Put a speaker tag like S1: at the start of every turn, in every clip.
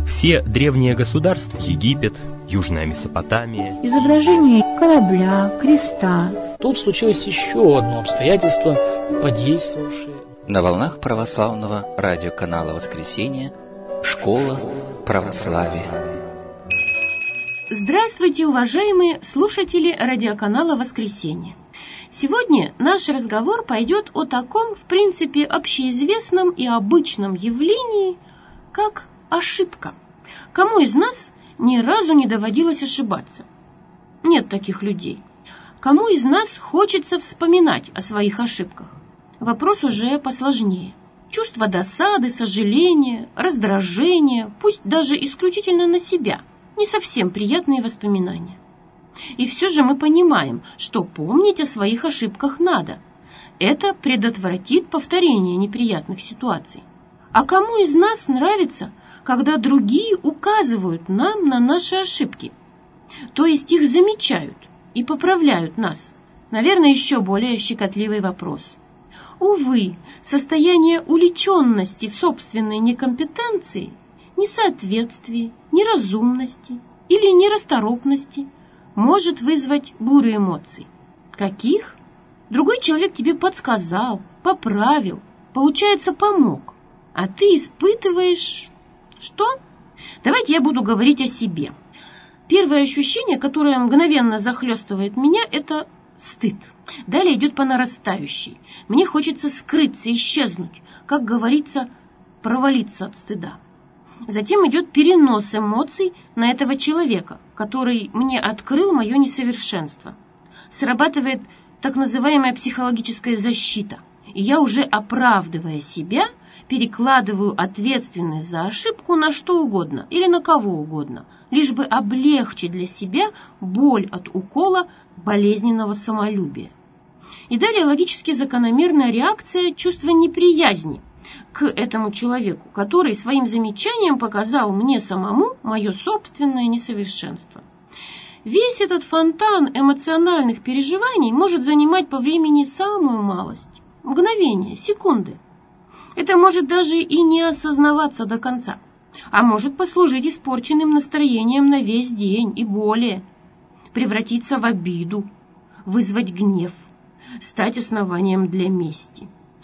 S1: Все древние государства, Египет, Южная Месопотамия,
S2: изображение корабля, креста.
S3: Тут случилось еще одно обстоятельство, подействовавшее.
S4: На волнах православного радиоканала «Воскресенье» «Школа православия».
S5: Здравствуйте, уважаемые слушатели радиоканала «Воскресенье». Сегодня наш разговор пойдет о таком, в принципе, общеизвестном и обычном явлении, как ошибка. Кому из нас ни разу не доводилось ошибаться? Нет таких людей. Кому из нас хочется вспоминать о своих ошибках? Вопрос уже посложнее. Чувство досады, сожаления, раздражения, пусть даже исключительно на себя, не совсем приятные воспоминания. И все же мы понимаем, что помнить о своих ошибках надо. Это предотвратит повторение неприятных ситуаций. А кому из нас нравится, когда другие указывают нам на наши ошибки? То есть их замечают и поправляют нас? Наверное, еще более щекотливый вопрос. Увы, состояние увлеченности в собственной некомпетенции, несоответствии, неразумности или нерасторопности может вызвать бурю эмоций. Каких? Другой человек тебе подсказал, поправил, получается, помог, а ты испытываешь... Что? Давайте я буду говорить о себе. Первое ощущение, которое мгновенно захлестывает меня, это стыд. Далее идет по нарастающей. Мне хочется скрыться, исчезнуть, как говорится, провалиться от стыда. Затем идет перенос эмоций на этого человека, который мне открыл мое несовершенство. Срабатывает так называемая психологическая защита. И я, уже оправдывая себя, перекладываю ответственность за ошибку на что угодно или на кого угодно, лишь бы облегчить для себя боль от укола болезненного самолюбия. И далее логически закономерная реакция чувства неприязни к этому человеку, который своим замечанием показал мне самому мое собственное несовершенство. Весь этот фонтан эмоциональных переживаний может занимать по времени самую малость, мгновение, секунды. Это может даже и не осознаваться до конца, а может послужить испорченным настроением на весь день и более, превратиться в обиду, вызвать гнев, стать основанием для мести.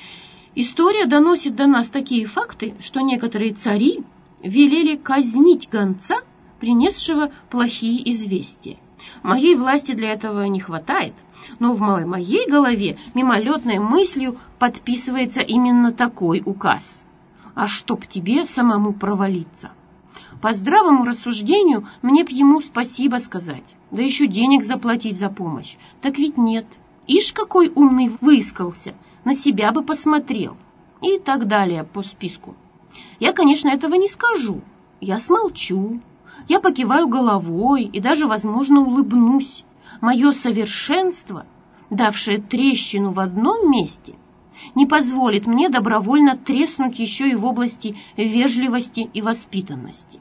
S5: История доносит до нас такие факты, что некоторые цари велели казнить гонца, принесшего плохие известия. Моей власти для этого не хватает, но в моей голове мимолетной мыслью подписывается именно такой указ. А чтоб тебе самому провалиться. По здравому рассуждению мне б ему спасибо сказать, да еще денег заплатить за помощь. Так ведь нет. Ишь, какой умный выискался, на себя бы посмотрел. И так далее по списку. Я, конечно, этого не скажу. Я смолчу. Я покиваю головой и даже, возможно, улыбнусь. Мое совершенство, давшее трещину в одном месте, не позволит мне добровольно треснуть еще и в области вежливости и воспитанности.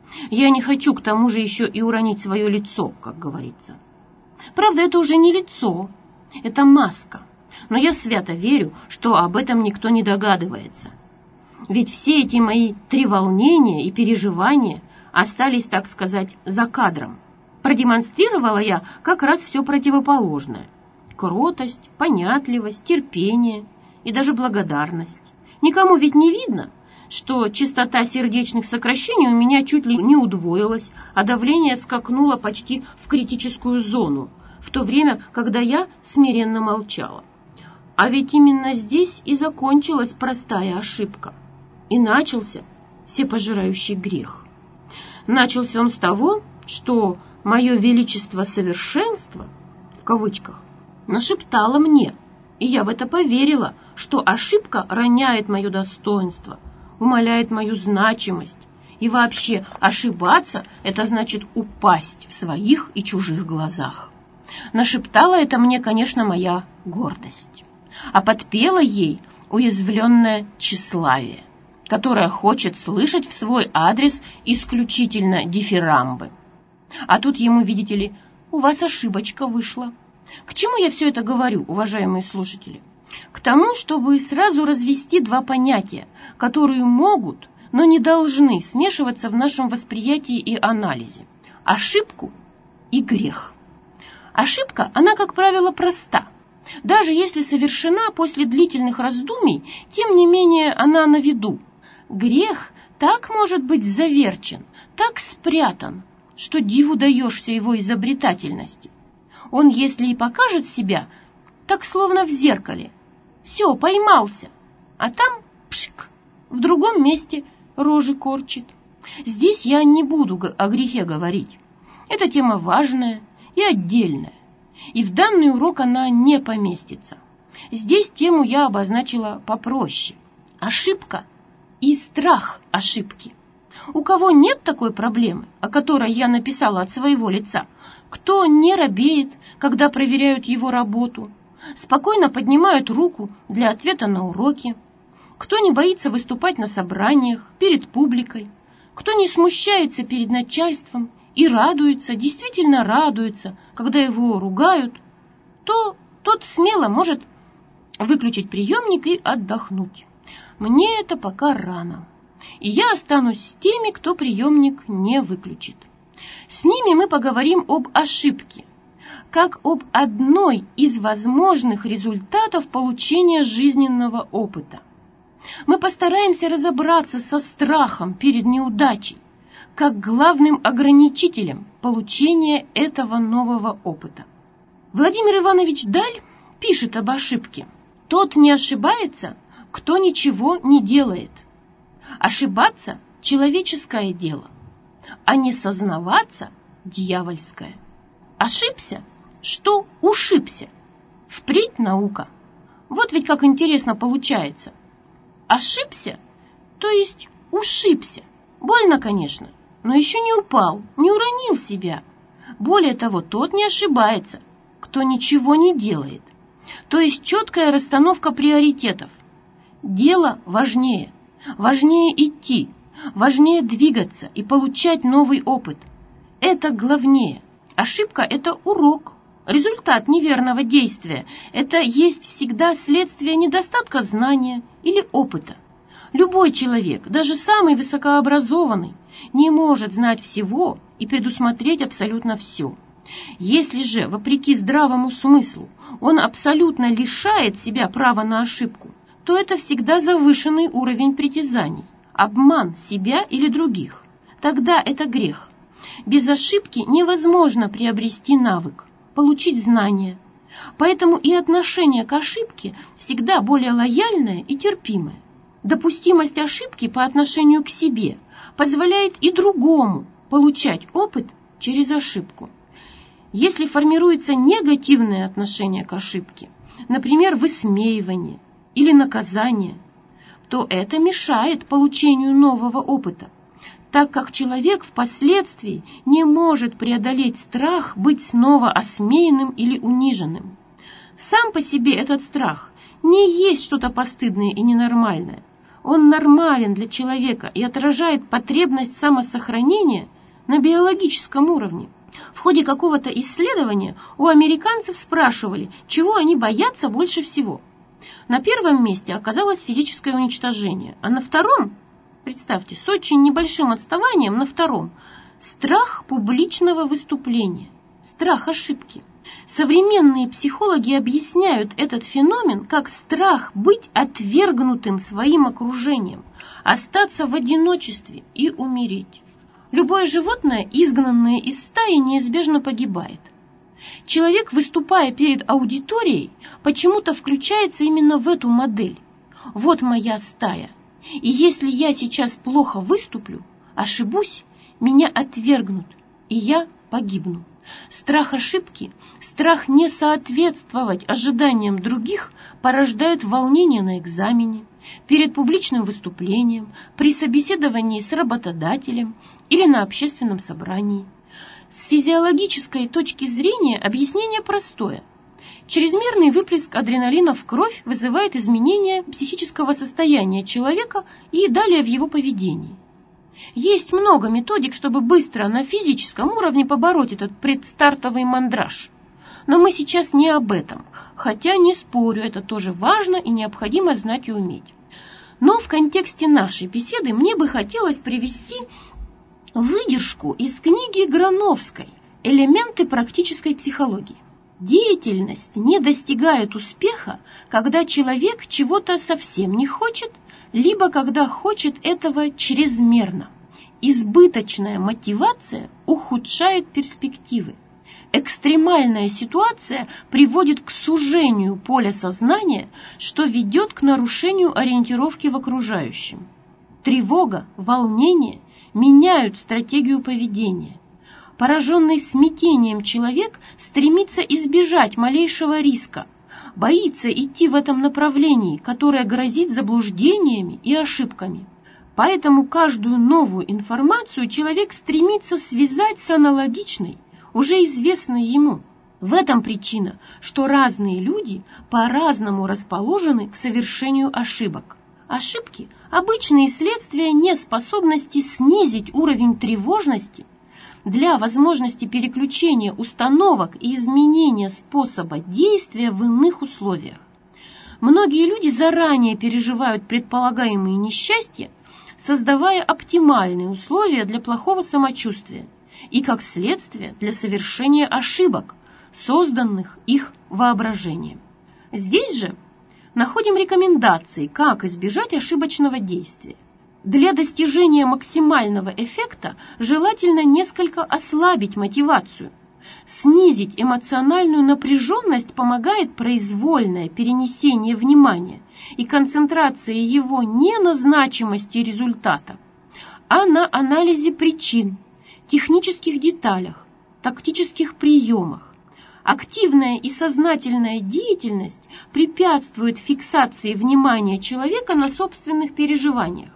S5: Я не хочу к тому же еще и уронить свое лицо, как говорится. Правда, это уже не лицо, это маска. Но я свято верю, что об этом никто не догадывается. Ведь все эти мои треволнения и переживания остались, так сказать, за кадром. Продемонстрировала я как раз все противоположное. Кротость, понятливость, терпение и даже благодарность. Никому ведь не видно, что частота сердечных сокращений у меня чуть ли не удвоилась, а давление скакнуло почти в критическую зону, в то время, когда я смиренно молчала. А ведь именно здесь и закончилась простая ошибка. И начался всепожирающий грех. Начался он с того, что мое величество совершенства, в кавычках, нашептало мне, и я в это поверила, что ошибка роняет мое достоинство, умаляет мою значимость, и вообще ошибаться – это значит упасть в своих и чужих глазах. Нашептала это мне, конечно, моя гордость, а подпела ей уязвленное тщеславие, которое хочет слышать в свой адрес исключительно дифирамбы. А тут ему, видите ли, у вас ошибочка вышла. К чему я все это говорю, уважаемые слушатели? К тому, чтобы сразу развести два понятия, которые могут, но не должны смешиваться в нашем восприятии и анализе. Ошибку и грех. Ошибка, она, как правило, проста. Даже если совершена после длительных раздумий, тем не менее она на виду. Грех так может быть заверчен, так спрятан, что диву даешься его изобретательности. Он, если и покажет себя, так словно в зеркале. Все, поймался, а там пшик, в другом месте рожи корчит. Здесь я не буду о грехе говорить. Эта тема важная и отдельная, и в данный урок она не поместится. Здесь тему я обозначила попроще. Ошибка и страх ошибки. У кого нет такой проблемы, о которой я написала от своего лица, кто не робеет, когда проверяют его работу, спокойно поднимают руку для ответа на уроки, кто не боится выступать на собраниях, перед публикой, кто не смущается перед начальством и радуется, действительно радуется, когда его ругают, то тот смело может выключить приемник и отдохнуть. Мне это пока рано, и я останусь с теми, кто приемник не выключит. С ними мы поговорим об ошибке, как об одной из возможных результатов получения жизненного опыта. Мы постараемся разобраться со страхом перед неудачей, как главным ограничителем получения этого нового опыта. Владимир Иванович Даль пишет об ошибке. Тот не ошибается, кто ничего не делает. Ошибаться – человеческое дело, а не сознаваться – дьявольское. Ошибся, что ушибся. Впредь наука. Вот ведь как интересно получается. Ошибся, то есть ушибся. Больно, конечно, но еще не упал, не уронил себя. Более того, тот не ошибается, кто ничего не делает. То есть четкая расстановка приоритетов. Дело важнее. Важнее идти, важнее двигаться и получать новый опыт. Это главнее. Ошибка – это урок, результат неверного действия. Это есть всегда следствие недостатка знания или опыта. Любой человек, даже самый высокообразованный, не может знать всего и предусмотреть абсолютно все. Если же, вопреки здравому смыслу, он абсолютно лишает себя права на ошибку, то это всегда завышенный уровень притязаний, обман себя или других. Тогда это грех. Без ошибки невозможно приобрести навык, получить знания. Поэтому и отношение к ошибке всегда более лояльное и терпимое. Допустимость ошибки по отношению к себе позволяет и другому получать опыт через ошибку. Если формируется негативное отношение к ошибке, например, высмеивание или наказание, то это мешает получению нового опыта, так как человек впоследствии не может преодолеть страх быть снова осмеянным или униженным. Сам по себе этот страх не есть что-то постыдное и ненормальное. Он нормален для человека и отражает потребность самосохранения на биологическом уровне. В ходе какого-то исследования у американцев спрашивали, чего они боятся больше всего. На первом месте оказалось физическое уничтожение, а на втором, представьте, с очень небольшим отставанием на втором, страх публичного выступления, страх ошибки. Современные психологи объясняют этот феномен как страх быть отвергнутым своим окружением, остаться в одиночестве и умереть. Любое животное, изгнанное из стаи, неизбежно погибает. Человек, выступая перед аудиторией, почему-то включается именно в эту модель. Вот моя стая. И если я сейчас плохо выступлю, ошибусь, меня отвергнут, и я погибну. Страх ошибки, страх не соответствовать ожиданиям других порождает волнение на экзамене, перед публичным выступлением, при собеседовании с работодателем или на общественном собрании. С физиологической точки зрения объяснение простое. Чрезмерный выплеск адреналина в кровь вызывает изменение психического состояния человека и далее в его поведении. Есть много методик, чтобы быстро на физическом уровне побороть этот предстартовый мандраж. Но мы сейчас не об этом, хотя, не спорю, это тоже важно и необходимо знать и уметь. Но в контексте нашей беседы мне бы хотелось привести выдержку из книги Грановской «Элементы практической психологии». Деятельность не достигает успеха, когда человек чего-то совсем не хочет, либо когда хочет этого чрезмерно. Избыточная мотивация ухудшает перспективы. Экстремальная ситуация приводит к сужению поля сознания, что ведет к нарушению ориентировки в окружающем. Тревога, волнение меняют стратегию поведения. Пораженный смятением человек стремится избежать малейшего риска, боится идти в этом направлении, которое грозит заблуждениями и ошибками. Поэтому каждую новую информацию человек стремится связать с аналогичной, уже известной ему. В этом причина, что разные люди по-разному расположены к совершению ошибок. Ошибки – обычные следствия неспособности снизить уровень тревожности для возможности переключения установок и изменения способа действия в иных условиях. Многие люди заранее переживают предполагаемые несчастья, создавая оптимальные условия для плохого самочувствия и, как следствие, для совершения ошибок, созданных их воображением. Здесь же находим рекомендации, как избежать ошибочного действия. Для достижения максимального эффекта желательно несколько ослабить мотивацию. Снизить эмоциональную напряженность помогает произвольное перенесение внимания и концентрация его не на значимости результата, а на анализе причин, технических деталях, тактических приемах. Активная и сознательная деятельность препятствует фиксации внимания человека на собственных переживаниях.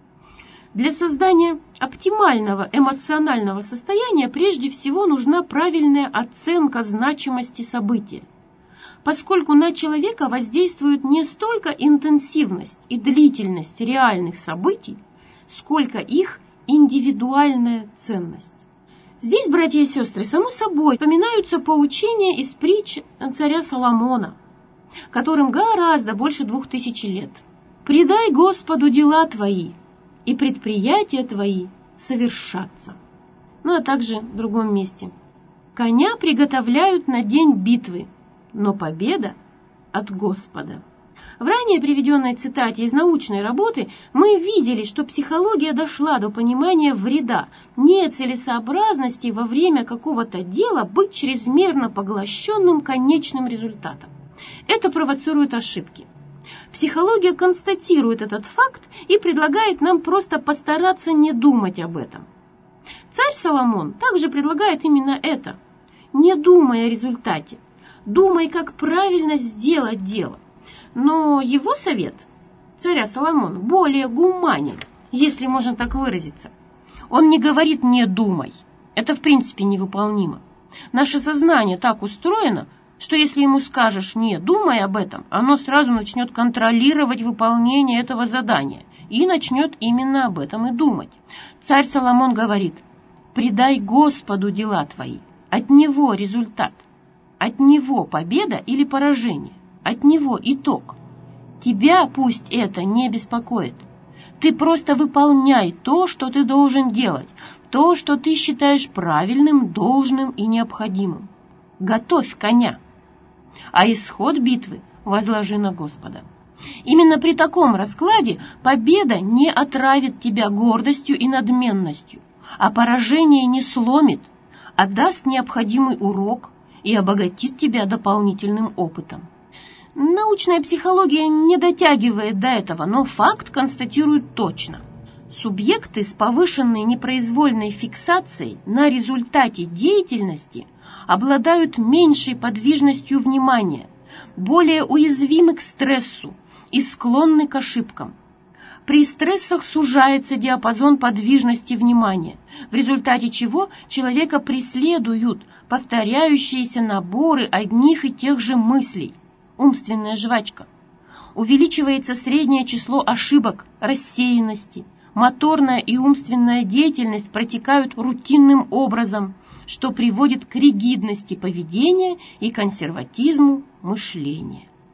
S5: Для создания оптимального эмоционального состояния прежде всего нужна правильная оценка значимости события, поскольку на человека воздействует не столько интенсивность и длительность реальных событий, сколько их индивидуальная ценность. Здесь, братья и сестры, само собой вспоминаются поучения из притч царя Соломона, которым гораздо больше 2000 лет. «Предай Господу дела твои, и предприятия твои совершатся». Ну а также в другом месте. «Коня приготовляют на день битвы, но победа от Господа». В ранее приведенной цитате из научной работы мы видели, что психология дошла до понимания вреда, нецелесообразности во время какого-то дела быть чрезмерно поглощенным конечным результатом. Это провоцирует ошибки. Психология констатирует этот факт и предлагает нам просто постараться не думать об этом. Царь Соломон также предлагает именно это. Не думай о результате, думай, как правильно сделать дело. Но его совет, царя Соломона, более гуманен, если можно так выразиться. Он не говорит «не думай». Это в принципе невыполнимо. Наше сознание так устроено, что если ему скажешь «не думай об этом», оно сразу начнет контролировать выполнение этого задания и начнет именно об этом и думать. Царь Соломон говорит: «Предай Господу дела твои, от Него результат, от Него победа или поражение, от Него итог. Тебя пусть это не беспокоит. Ты просто выполняй то, что ты должен делать, то, что ты считаешь правильным, должным и необходимым. Готовь коня, а исход битвы возложи на Господа». Именно при таком раскладе победа не отравит тебя гордостью и надменностью, а поражение не сломит, а даст необходимый урок и обогатит тебя дополнительным опытом. Научная психология не дотягивает до этого, но факт констатирует точно. Субъекты с повышенной непроизвольной фиксацией на результате деятельности обладают меньшей подвижностью внимания, более уязвимы к стрессу и склонны к ошибкам. При стрессах сужается диапазон подвижности внимания, в результате чего человека преследуют повторяющиеся наборы одних и тех же мыслей. Умственная жвачка. Увеличивается среднее число ошибок, рассеянности. Моторная и умственная деятельность протекают рутинным образом, что приводит к ригидности поведения и консерватизму мышления.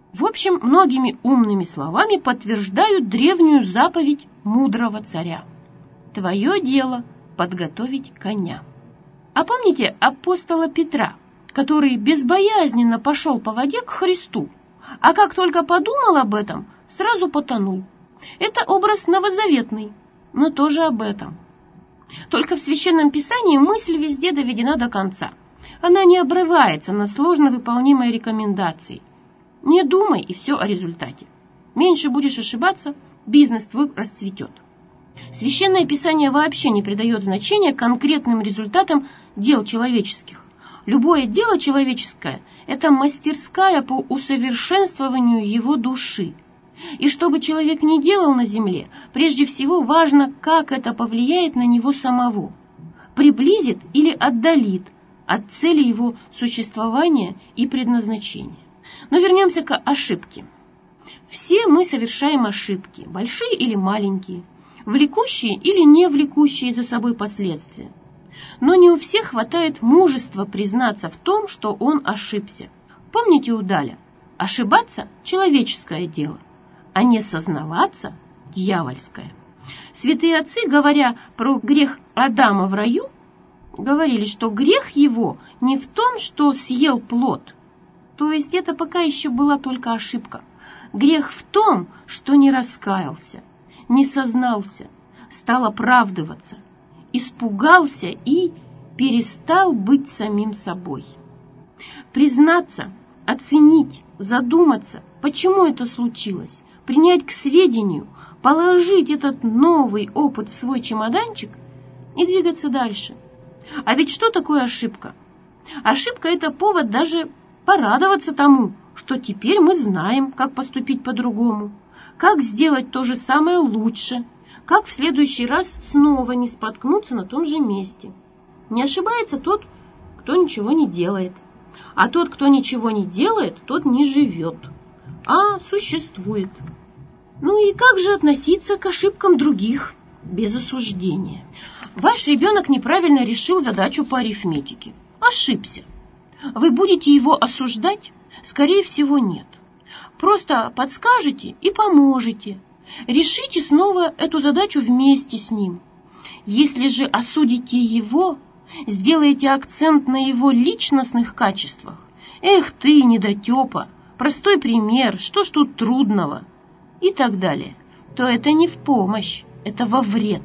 S5: В общем, многими умными словами подтверждают древнюю заповедь мудрого царя. Твое дело подготовить коня. А помните апостола Петра, который безбоязненно пошел по воде к Христу, а как только подумал об этом, сразу потонул? Это образ новозаветный, но тоже об этом. Только в Священном Писании мысль везде доведена до конца. Она не обрывается на сложно выполнимой рекомендации. Не думай, и все о результате. Меньше будешь ошибаться, бизнес твой расцветет. Священное Писание вообще не придает значения конкретным результатам дел человеческих. Любое дело человеческое – это мастерская по усовершенствованию его души. И что бы человек ни делал на земле, прежде всего важно, как это повлияет на него самого, приблизит или отдалит от цели его существования и предназначения. Но вернемся к ошибке. Все мы совершаем ошибки, большие или маленькие, влекущие или не влекущие за собой последствия. Но не у всех хватает мужества признаться в том, что он ошибся. Помните у Даля? Ошибаться – человеческое дело, а не сознаваться – дьявольское. Святые отцы, говоря про грех Адама в раю, говорили, что грех его не в том, что съел плод. То есть это пока еще была только ошибка. Грех в том, что не раскаялся, не сознался, стал оправдываться, испугался и перестал быть самим собой. Признаться, оценить, задуматься, почему это случилось, принять к сведению, положить этот новый опыт в свой чемоданчик и двигаться дальше. А ведь что такое ошибка? Ошибка – это повод даже порадоваться тому, что теперь мы знаем, как поступить по-другому, как сделать то же самое лучше, как в следующий раз снова не споткнуться на том же месте. Не ошибается тот, кто ничего не делает, а тот, кто ничего не делает, тот не живет, а существует. Ну и как же относиться к ошибкам других без осуждения? Ваш ребенок неправильно решил задачу по арифметике. Ошибся. Вы будете его осуждать? Скорее всего, нет. Просто подскажете и поможете. Решите снова эту задачу вместе с ним. Если же осудите его, сделаете акцент на его личностных качествах. Эх ты, недотепа, простой пример, что ж тут трудного? И так далее. То это не в помощь, это во вред.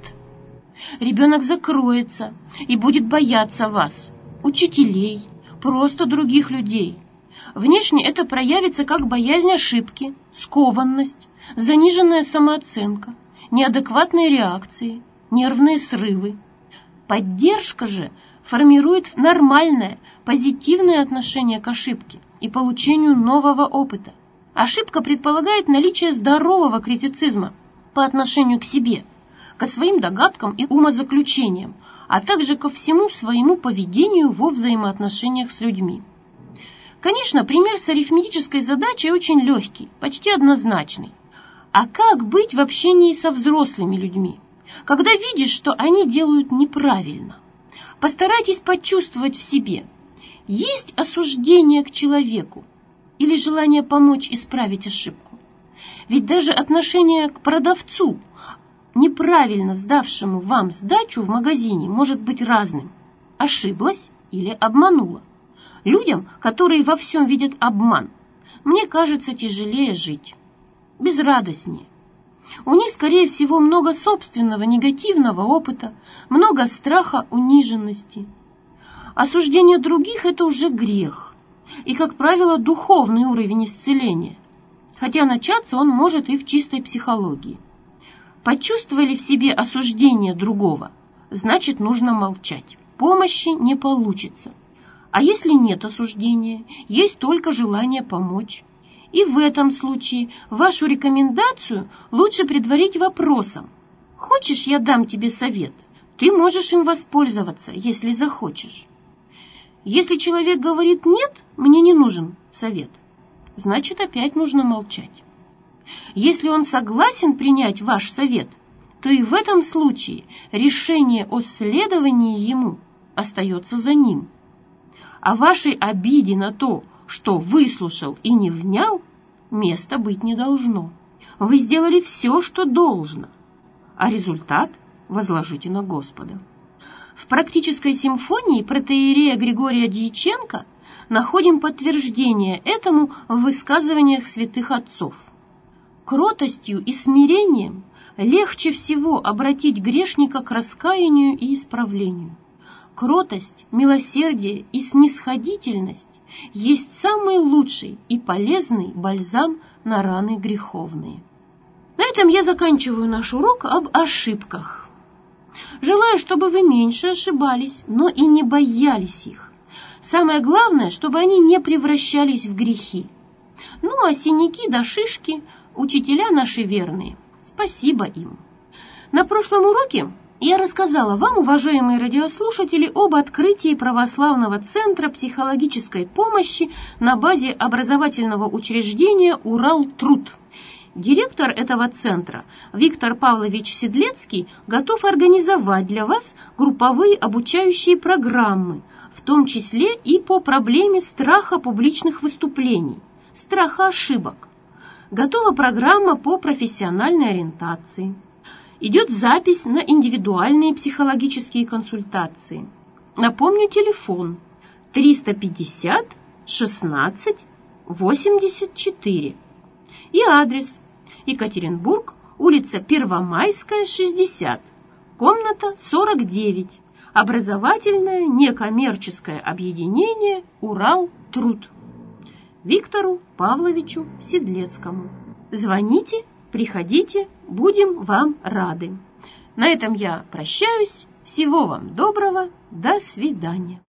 S5: Ребенок закроется и будет бояться вас, учителей, просто других людей. Внешне это проявится как боязнь ошибки, скованность, заниженная самооценка, неадекватные реакции, нервные срывы. Поддержка же формирует нормальное, позитивное отношение к ошибке и получению нового опыта. Ошибка предполагает наличие здорового критицизма по отношению к себе, ко своим догадкам и умозаключениям, а также ко всему своему поведению во взаимоотношениях с людьми. Конечно, пример с арифметической задачей очень легкий, почти однозначный. А как быть в общении со взрослыми людьми, когда видишь, что они делают неправильно? Постарайтесь почувствовать в себе, есть осуждение к человеку или желание помочь исправить ошибку. Ведь даже отношение к продавцу, неправильно сдавшему вам сдачу в магазине, может быть разным. Ошиблась или обманула. Людям, которые во всем видят обман, мне кажется, тяжелее жить, безрадостнее. У них, скорее всего, много собственного негативного опыта, много страха униженности. Осуждение других – это уже грех, и, как правило, духовный уровень исцеления, хотя начаться он может и в чистой психологии. Почувствовали в себе осуждение другого, значит, нужно молчать. Помощи не получится. А если нет осуждения, есть только желание помочь. И в этом случае вашу рекомендацию лучше предварить вопросом. Хочешь, я дам тебе совет? Ты можешь им воспользоваться, если захочешь. Если человек говорит «нет, мне не нужен совет», значит, опять нужно молчать. Если он согласен принять ваш совет, то и в этом случае решение о следовании ему остается за ним. О вашей обиде на то, что выслушал и не внял, места быть не должно. Вы сделали все, что должно, а результат возложите на Господа. В практической симфонии протоиерея Григория Дьяченко находим подтверждение этому в высказываниях святых отцов. Кротостью и смирением легче всего обратить грешника к раскаянию и исправлению. Кротость, милосердие и снисходительность есть самый лучший и полезный бальзам на раны греховные. На этом я заканчиваю наш урок об ошибках. Желаю, чтобы вы меньше ошибались, но и не боялись их. Самое главное, чтобы они не превращались в грехи. Ну, а синяки да шишки – учителя наши верные. Спасибо им. На прошлом уроке я рассказала вам, уважаемые радиослушатели, об открытии православного центра психологической помощи на базе образовательного учреждения «Урал-Труд». Директор этого центра Виктор Павлович Седлецкий готов организовать для вас групповые обучающие программы, в том числе и по проблеме страха публичных выступлений, страха ошибок. Готова программа по профессиональной ориентации. Идет запись на индивидуальные психологические консультации. Напомню, телефон 350 16 84 и адрес: Екатеринбург, улица Первомайская, 60, комната 49, образовательное некоммерческое объединение «Урал-Труд». Виктору Павловичу Седлецкому. Звоните, приходите, будем вам рады. На этом я прощаюсь. Всего вам доброго. До свидания.